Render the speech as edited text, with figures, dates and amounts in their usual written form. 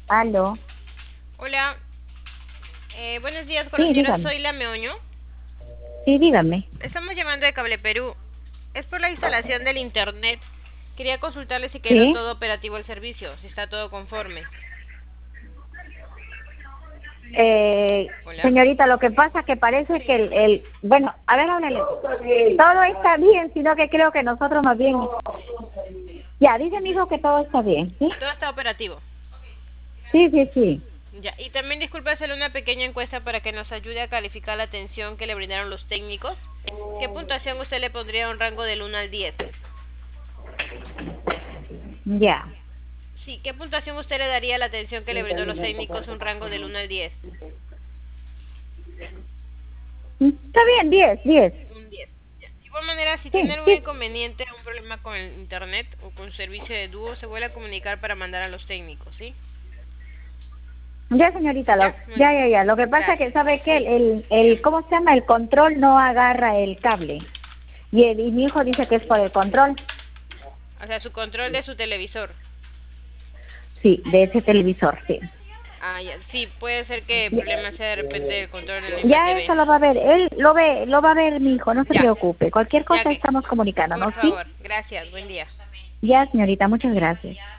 Aló. Hola, buenos días con la Sí, señora dígame. Zoila Meoño. Sí, dígame. Estamos llamando de Cable Perú. Es por la instalación del internet. Quería consultarle si quedó Sí. todo operativo el servicio, si está todo conforme. Hola. Señorita, lo que pasa que parece que bueno, a ver, háblale. Todo está bien, sino que creo que nosotros más bien. Ya, dice mi Ujú. hijo que todo está bien, ¿sí? Todo está operativo. Sí, sí, sí. Ya, y también disculpe hacerle una pequeña encuesta para que nos ayude a calificar la atención que le brindaron los técnicos. ¿Qué puntuación usted le pondría a un rango del 1 al 10? Ya. Sí, ¿qué puntuación usted le daría a la atención que le brindó los técnicos un rango del 1 al 10? Está bien, 10, 10. Un 10. Ya. De igual manera, si tiene Sí, algún sí. inconveniente o un problema con el internet o con su servicio de dúo, se vuelve a comunicar para mandar a los técnicos, ¿sí? Ya, señorita, Ya, ya. Lo que pasa es que, gracias. ¿sabe qué? Sí, dígame. ¿Cómo se llama? El control no agarra el cable. Y mi hijo dice que es por el control. O sea, su control de su televisor. Sí, de ese televisor, sí. Ah, ya. Sí, puede ser que el problema sea de repente el control de la misma Ya TV. eso lo va a ver, él lo va a ver mi hijo, no se Ya, preocupe. Cualquier ya cosa que. estamos Por comunicándonos, ¿sí? favor, gracias. Buen día. Ya, señorita, muchas gracias.